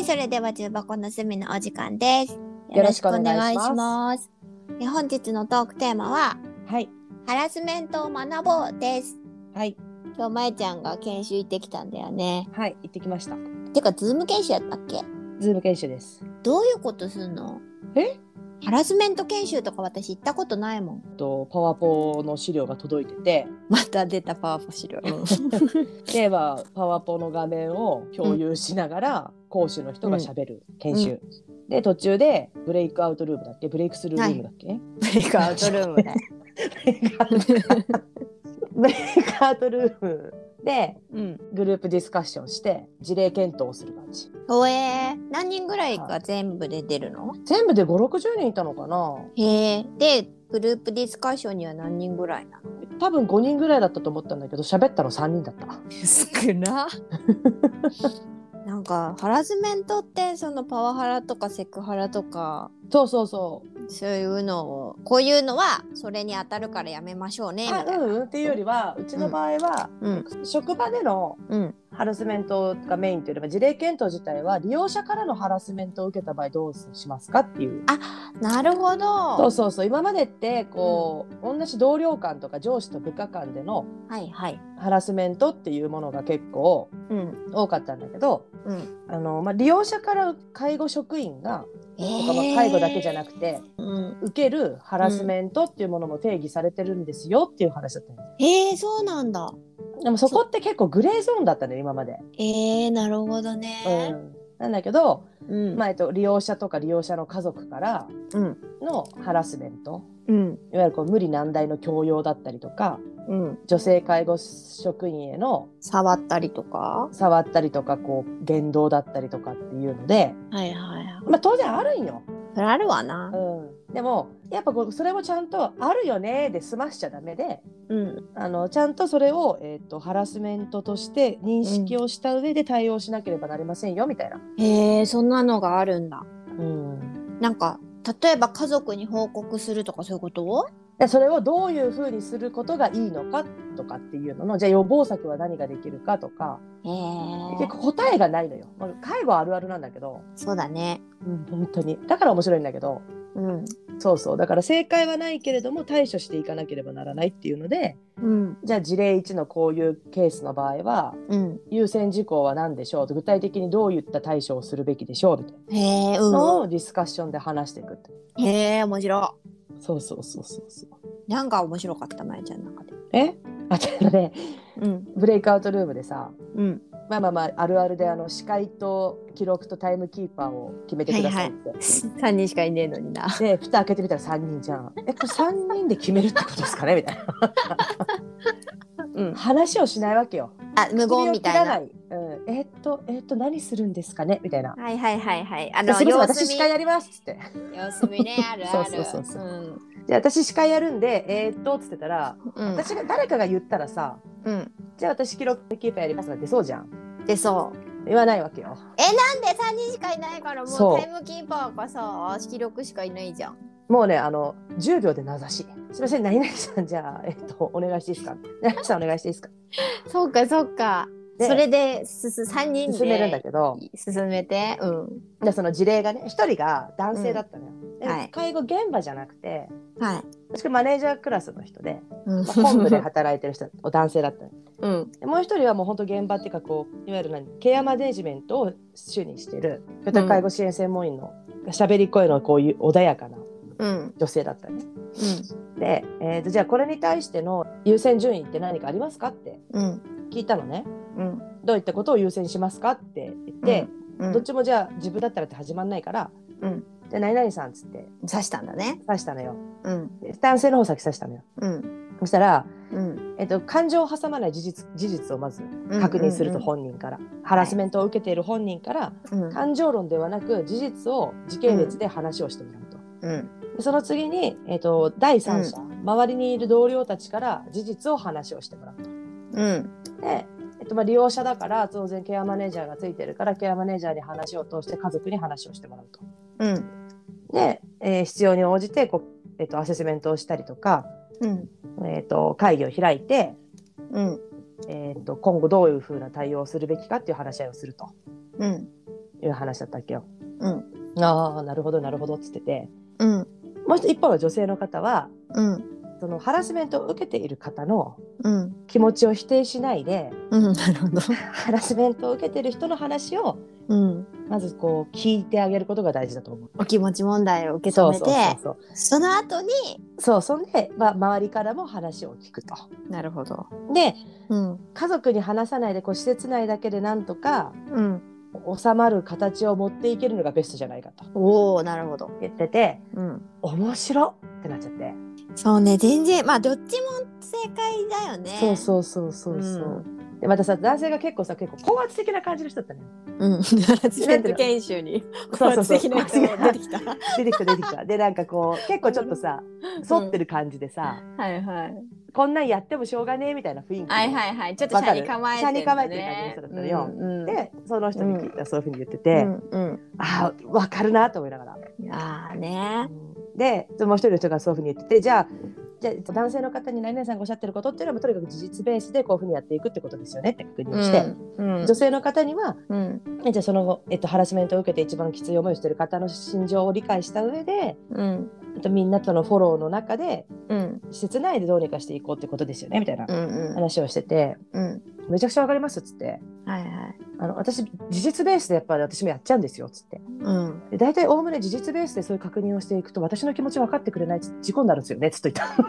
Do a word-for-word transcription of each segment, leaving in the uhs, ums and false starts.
それでは重箱の隅のお時間です。 よろしくお願いします。 え本日のトークテーマは、 はい。 ハラスメントを学ぼうです。 はい。 今日まえちゃんが研修行ってきたんだよね。 はい。行ってきました。 てか、ズーム研修やったっけ？ ズーム研修です。 どういうことすんの？ えハラスメント研修とか私行ったことないもん。 とパワポの資料が届いてて、 また出たパワポ資料。 ではパワポの画面を共有しながら、うん、講師の人がしゃべる研修、うん、で途中でブレイクアウトルームだっけブレイクスルールームだっけ、はい、 ブレイクアウトルームね。 ブレイクアウトルームで、うん、グループディスカッションして事例検討をする感じ。 おえー、何人ぐらいが全部で出るの？ 全部でごじゅう、ろくじゅうにんいたのかな。 へえ。でグループディスカッションには何人ぐらいなの？ 多分ごにんぐらいだったと思ったんだけど、喋ったのさんにんだった。 少な。なんかハラスメントってそのパワハラとかセクハラとか、 そうそうそうそういうのを、こういうのはそれに当たるからやめましょうねみたいな。 うんうんっていうよりは、うちの場合は、うん、職場でのハラスメントがメインというよりは、事例検討自体は利用者からのハラスメントを受けた場合どうしますかっていう。 あ、なるほど。 そうそうそう。今までってこう、うん、同じ同僚間とか上司と部下間でのハラスメントっていうものが結構多かったんだけど、うん、あのまあ、利用者から介護職員が、えー、とかまあ介護だけじゃなくて、うん、受けるハラスメントっていうものも定義されてるんですよっていう話だったんです。 へえー、そうなんだ。 でもそこって結構グレーゾーンだったね今まで。 えー、なるほどね。 うん、なんだけど、うんまあえっと、利用者とか利用者の家族からのハラスメント、うん、いわゆるこう無理難題の強要だったりとか、うん、女性介護職員への触ったりとか触ったりとかこう言動だったりとかっていうので、はいはいはい、まあ、当然あるんよ。 それあるわな、 うん、でもやっぱこうそれもちゃんとあるよねで済ましちゃダメで、うん、あのちゃんとそれを、えーと、ハラスメントとして認識をした上で対応しなければなりませんよみたいな、 うん、へえ、そんなのがあるんだ、うん、なんか例えば家族に報告するとかそういうことをでそれをどういうふうにすることがいいのかとかっていうのの、じゃあ予防策は何ができるかとか、へ結構答えがないのよ。介護あるあるなんだけど。 そうだね、 うん、本当にだから面白いんだけど、うん、そうそうだから正解はないけれども対処していかなければならないっていうので、うん、じゃあ事例いちのこういうケースの場合は、うん、優先事項は何でしょうと、具体的にどういった対処をするべきでしょうみたいなのをディスカッションで話していくって。 へえ、面白い。 そうそうそうそうそう。 なんか面白かったまえちゃんの中で。 え？あとね、うん、ブレイクアウトルームでさ、うん、まあまあまああるあるであの司会と記録とタイムキーパーを決めてくださいって、はいはい、 さんにんしかいねえのにな。 で蓋開けてみたらさんにんじゃん。えこれさんにんで決めるってことですかねみたいな、うん、話をしないわけよ。 あ、無言みたいな。 うん、えー、っとえー、っと何するんですかねみたいな。 はいはいはいはい。あのすみません私司会やりますっつって。 様子見ね、あるある。 そうそうそうそう。うんじゃあ私司会やるんでえー、っとっつってたら、うん、私が誰かが言ったらさ、うん、じゃあ私記録キーパーやりますが出そうじゃん。 出そう。 言わないわけよ。 え、なんでさんにんしかいないからもうタイムキーパーかさ記録しかいないじゃん。 もうねあのじゅうびょうで名指し。すみません何々さんじゃあえっとお願いしていいですか。何々さんお願いしていいですか。 そうかそうか。それでさんにんで進めるんだけど進めて、うん、 でその事例がねひとりが男性だったのよ、うんはい、介護現場じゃなくて、はい、確かマネージャークラスの人で、うんまあ、本部で働いてる人男性だったの、うん、でもう一人はもう本当現場っていうかこういわゆる何ケアマネージメントを主にしてる居宅介護支援専門員の喋り声のこういう穏やかな女性だったね、うん、で、えーと、じゃあこれに対しての優先順位って何かありますかって聞いたのね、うん、どういったことを優先しますかって言って、うんうん、どっちもじゃあ自分だったらって始まんないから、うん、じゃあ何々さんっつって刺したんだね。 刺したのよ、うん、男性の方先刺したのよ、うん、そしたら、うんえっと、感情を挟まない事実、事実をまず確認すると、本人から、うんうんうん、ハラスメントを受けている本人から、はい、感情論ではなく事実を時系列で話をしてもらうと、うんその次に、えーと、第三者、うん、周りにいる同僚たちから事実を話をしてもらうと、うん、で、えーとまあ、利用者だから当然ケアマネージャーがついてるからケアマネージャーに話を通して家族に話をしてもらうと、うん、で、えー、必要に応じてこう、えーと、アセスメントをしたりとか、うんえーと、会議を開いて、うんえーと、今後どういうふうな対応をするべきかっていう話し合いをすると、うん、いういう話だったっけよ。 うん、 ああなるほどなるほどっつってて、 うん、 もう一方の女性の方は、 うん、 そのハラスメントを受けている方のうん、 気持ちを否定しないで、 うん、なるほど。 ハラスメントを受けている人の話を、 うん、 まずこう聞いてあげることが大事だと思う。 お気持ち問題を受け止めて、 そうそうそうそう、 その後に、 そうそんで、まあ、周りからも話を聞くと。 なるほど。 で、 うん、 家族に話さないでこう施設内だけでなんとかうん、 収まる形を持っていけるのがベストじゃないかとおお、なるほど。 言ってて、 うん、 面白ってなっちゃって。 そうね、全然まあどっちも正解だよね。 そうそうそうそうそう、うん、でまたさ男性が結構さ結構高圧的な感じの人だったね。 うん、ハラスメント研修に高圧的な人が出てきた出てきた出てきたでなんかこう結構ちょっとさ、うん、反ってる感じでさ、 うん、はいはい、 こんなんやってもしょうがねえみたいな雰囲気、 はいはいはい、ちょっと車に構えてる、ね、 車に構えてる感じの人だったのよ、うんうん、でその人に聞いたらそういうふうに言ってて、うんうん、ああ分かるなと思いながら、 あーね、 うん、でもう一人の人がそういうふうに言ってて、じゃあじゃあ男性の方に何々さんがおっしゃってることっていうのはとにかく事実ベースでこういうふうにやっていくってことですよねって確認して、うんうん、女性の方には、うん、じゃあその、えっと、ハラスメントを受けて一番きつい思いをしている方の心情を理解した上で、うん、とみんなとのフォローの中で、うん、施設内でどうにかしていこうってことですよねみたいな話をしてて、うんうん、めちゃくちゃわかりますっつって、はいはい、あの私事実ベースでやっぱり私もやっちゃうんですよっつって、うん、で大体おおむね事実ベースでそういう確認をしていくと私の気持ち分かってくれない事故になるんですよねっつっと言った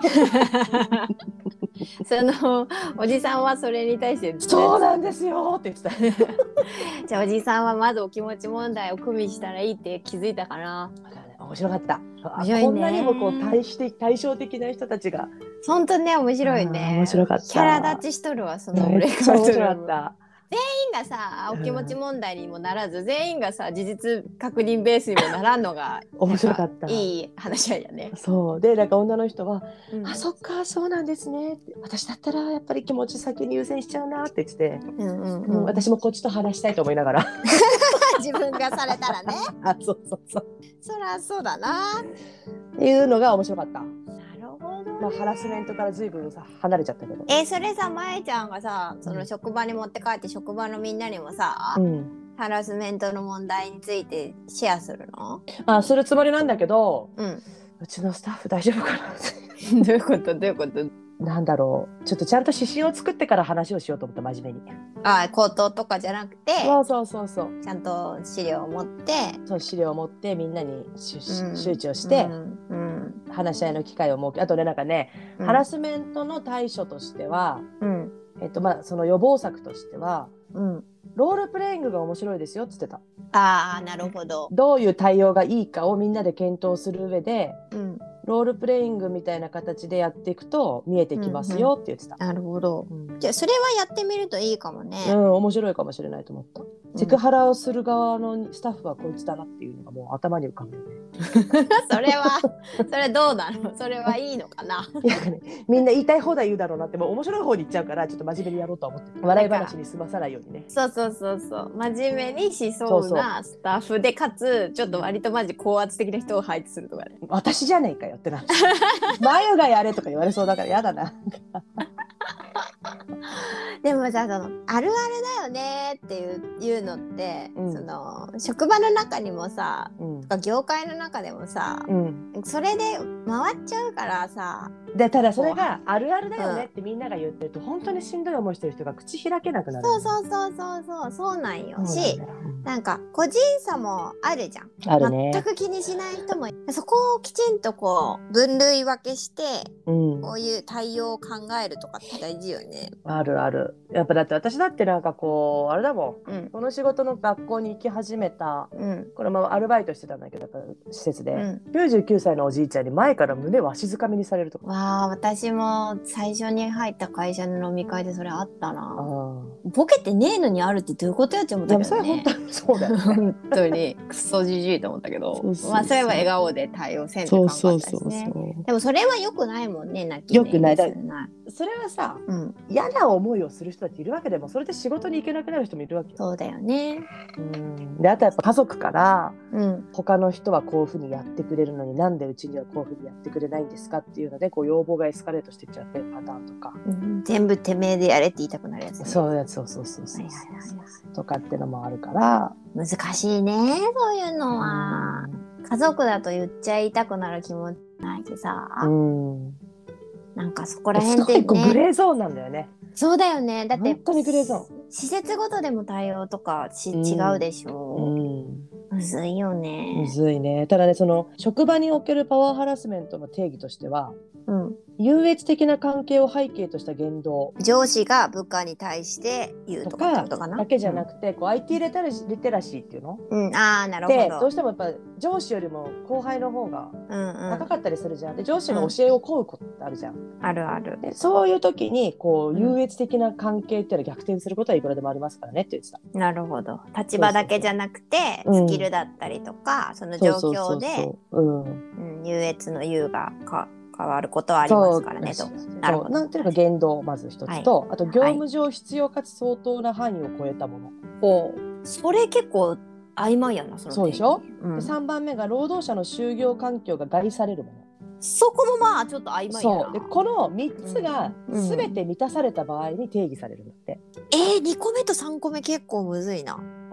そのおじさんはそれに対してそうなんですよって言ってたじゃあおじさんはまずお気持ち問題を組みしたらいいって気づいたかな。 面白かった。面白いね、こんなにもこう 対, して対照的な人たちが本当ね面白いね。 面白かった。 キャラ立ちしとるわその俺が面白かった。 全員がさお気持ち問題にもならず、うん、全員がさ事実確認ベースにもならんのが面白かった。 いい話し合いやね。 そうでなんか女の人は、うん、あそっかそうなんですねって私だったらやっぱり気持ち先に優先しちゃうなって言ってて、うんうんうん、私もこっちと話したいと思いながら自分がされたらねあそうそうそうそりゃそうだなっていうのが面白かった。まあ、ハラスメントから随分さ離れちゃったけど、 えー、それさまえちゃんがさその職場に持って帰って職場のみんなにもさ、うん、ハラスメントの問題についてシェアするの？ あするつもりなんだけど、うん、うちのスタッフ大丈夫かなどういうことどういうことなんだろうちょっとちゃんと指針を作ってから話をしようと思った真面目に。 あ口頭とかじゃなくてそうそうそうそうちゃんと資料を持ってそう資料を持ってみんなに、うん、周知をして、うんうん、話し合いの機会を設けあとねなんかね、うん、ハラスメントの対処としては、うんえっとまあ、その予防策としては、うん、ロールプレイングが面白いですよっつってた。 あーなるほど。 どういう対応がいいかをみんなで検討する上で、うんロールプレイングみたいな形でやっていくと見えてきますよって言ってた、 うんうん、なるほど、うん、じゃあそれはやってみるといいかもね。 うん面白いかもしれないと思った、うん、セクハラをする側のスタッフはこいつだなっていうのがもう頭に浮かぶよねそれはそれどうなのそれはいいのかないや、ね、みんな言いたい放題言うだろうなってもう面白い方に行っちゃうからちょっと真面目にやろうと思って笑い話に済まさないようにね。 そうそうそうそう真面目にしそうなスタッフでかつちょっと割とマジ高圧的な人を配置するとかね。 私じゃねえかよってな眉がやれとか言われそうだからやだなでもさそのあるあるだよねっていう、いうのって、うん、その職場の中にもさ、うん、とか業界の中でもさ、うん、それで回っちゃうからさでただそれがあるあるだよねってみんなが言ってると、うん、本当にしんどい思いしてる人が口開けなくなる。 そうそうそうそうそうそうなんよしなんか個人差もあるじゃん。 あるね。 全く気にしない人もそこをきちんとこう分類分けして、うん、こういう対応を考えるとかって大事よね。 あるある。やっぱだって私だってなんかこうあれだもん、うん、この仕事の学校に行き始めた、うん、これもアルバイトしてたんだけど施設で、うん、きゅうじゅうきゅうさいのおじいちゃんに前から胸わしづかみにされるとか。 わあ私も最初に入った会社の飲み会でそれあったな。あボケてねえのにあるってどういうことやって思ったけどね。 それ本当そうだよね本当にクソじじいと思ったけどそうそうそうまあそれは笑顔で対応せんとかんかったですね。そうそうそうそうでもそれは良くないもんね。泣き良くないだそれはさ、うん、嫌な思いをする人たちいるわけでもそれで仕事に行けなくなる人もいるわけ。 そうだよね。 うんであとやっぱ家族から、うん、他の人はこういうふうにやってくれるのになんでうちにはこういうふうにやってくれないんですかっていうのでこう要望がエスカレートしてっちゃってるパターンとか、 うん、全部てめえでやれって言いたくなるやつ、ね、 そういうやつそうそうそうそう、はいはいはい、とかってのもあるから難しいねそういうのは、うん、家族だと言っちゃいたくなる気もないしさ、うん、なんかそこら辺でね、 グレーゾーンなんだよね。 そうだよね。だって本当にグレーゾーン。 施設ごとでも対応とかし、うん、違うでしょう、うん、むずいよね。 むずいね。ただね、その職場におけるパワーハラスメントの定義としては、うん、優越的な関係を背景とした言動、 上司が部下に対して言うとかってことかな。 だけじゃなくて、うん、こう アイティー リテラシー、リテラシーっていうの、 うん、あーなるほど。 でどうしてもやっぱ上司よりも後輩の方が高かったりするじゃん。で上司の教えを請うことってあるじゃん、うん、 あるある。 でそういう時にこう優越的な関係っていうのは逆転することはいくらでもありますからねって言ってた。 なるほど。立場だけじゃなくてスキルだったりとか、うん、その状況で優越の優がか変わることはありますからねと。 なるほど。なんていうか言動まず一つと、はい、あと業務上必要かつ相当な範囲を超えたもの、 はい、それ結構曖昧やな。そのそうでしょ、うん、でさんばんめが労働者の就業環境が害されるもの。 そこもまあちょっと曖昧やな。 そうでこのみっつが全て満たされた場合に定義されるんだって、 うんうん、えー、にこめとさんこめ結構むずいな、 うん、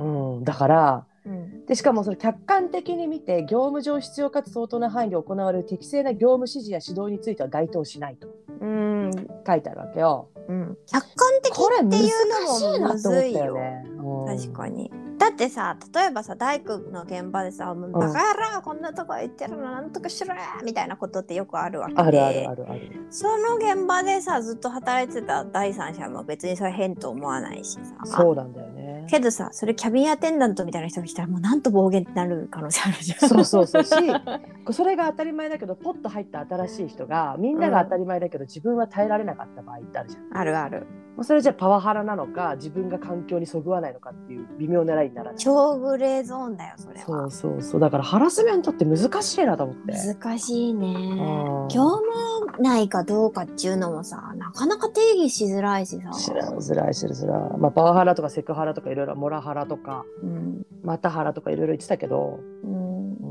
だからうん、でしかもそれ客観的に見て業務上必要かつ相当な範囲で行われる適正な業務指示や指導については該当しないと、うん、書いてあるわけよ、 うん、客観的っていうのもむずいよ、ね、うん、確かに。だってさ例えばさ大工の現場でさ「バカ野郎こんなとこ行ってるのなんとかしろや」みたいなことってよくあるわけで、 あるあるあるある。 その現場でさずっと働いてた第三者も別にそれ変と思わないしさ。 そうなんだよね。 けどさそれキャビンアテンダントみたいな人が来たらもうなんと暴言ってなる可能性あるじゃん。 そうそうそうしそれが当たり前だけどポッと入った新しい人がみんなが当たり前だけど、うん、自分は耐えられなかった場合ってあるじゃん。 あるある。 それじゃパワハラなのか自分が環境にそぐわないのかっていう微妙なラインにならない。 超グレーゾーンだよそれは。 そうそうそう。だからハラスメントって難しいなと思って。 難しいね。業務内かどうかっていうのもさなかなか定義しづらいしさ。 しづらいしづらい。まあパワハラとかセクハラとかいろいろモラハラとか、うん、マタハラとかいろいろ言ってたけど、うんうん、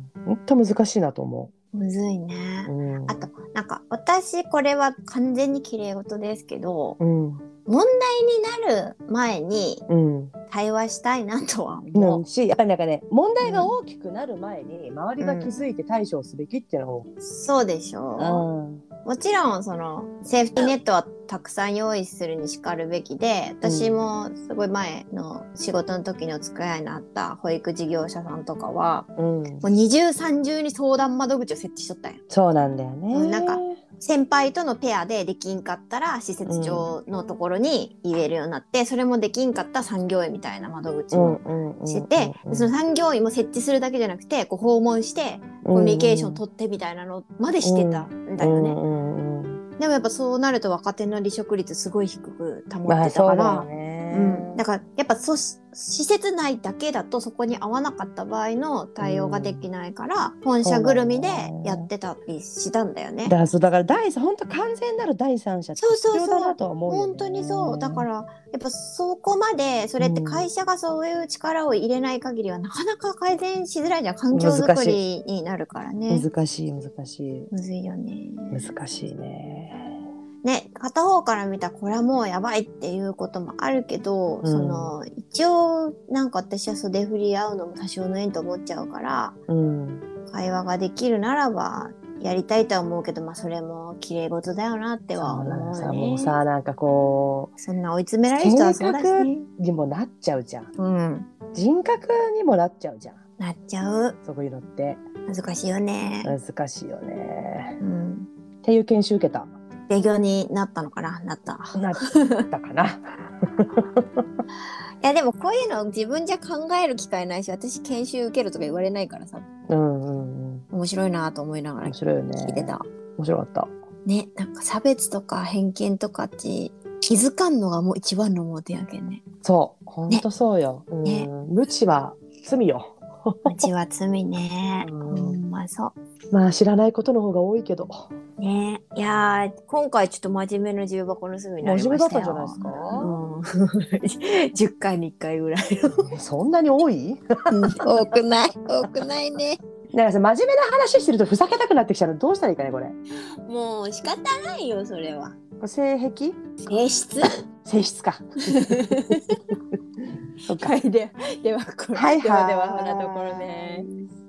本当難しいなと思う。 むずいね、うん、あとなんか私これは完全に綺麗事ですけど、うん、問題になる前に対話したいなとは思う、 うん、しやっぱりなんかね問題が大きくなる前に周りが気づいて対処すべきっていうのを、 うん、そうでしょう、うんもちろんそのセーフティーネットはたくさん用意するにしかるべきで私もすごい前の仕事の時にお付き合いになった保育事業者さんとかは、うん、もう二重三重に相談窓口を設置しとったんや。 そうなんだよね、 うん、なんか先輩とのペアでできんかったら施設長のところに言えるようになって、うん、それもできんかったら産業医みたいな窓口をしてて、その産業医も設置するだけじゃなくてこう訪問してコミュニケーション取ってみたいなのまでしてたんだよね、うんうんうん、でもやっぱそうなると若手の離職率すごい低く保ってたから、まあそうだよね、うん、だからやっぱそ施設内だけだとそこに合わなかった場合の対応ができないから、うん、本社ぐるみでやってたりしたんだよね。 だからそうだから第三本当完全なる第三者って必要だなとは思うよね。 本当にそうだからやっぱそこまでそれって会社がそういう力を入れない限りはなかなか改善しづらいじゃん。環境づくりになるからね。 難しい難しいむずいよね。 難しいね。 ね、片方から見たらこれはもうやばいっていうこともあるけど、うん、その一応なんか私は袖振り合うのも多少の縁と思っちゃうから、うん、会話ができるならばやりたいとは思うけど、まあそれも綺麗事だよなっては思うね。 さもうさなんかこうそんな追い詰められる人はそうだしね。 人格にもなっちゃうじゃん、うん、人格にもなっちゃうじゃん。 なっちゃう。 そういうのって難しいよね。 難しいよね、うん、っていう研修受けた。 勉強になったのかな。なったなったかないやでもこういうの自分じゃ考える機会ないし、私研修受けるとか言われないからさ、うんうんうん、面白いなと思いながら聞いてた。 面白かったね。なんか差別とか偏見とかって気づかんのがもう一番の盲点やけんね。 そうほんとそうよ、ね、うん、無知は罪よ。 無知は罪ね。うん、まあそう。 まあ知らないことの方が多いけどね。いや今回ちょっと真面目な重箱の隅になりましたよ。 真面目だったんじゃないですか、うん、じゅっかいにいっかいぐらいそんなに多い多くない多くないね。 なんかさ真面目な話してるとふざけたくなってきちゃうのどうしたらいいかねこれ。 もう仕方ないよそれは。 性癖性質性質かそうか。はい、では、ではこれ、 はいはい、 では、ほなところね。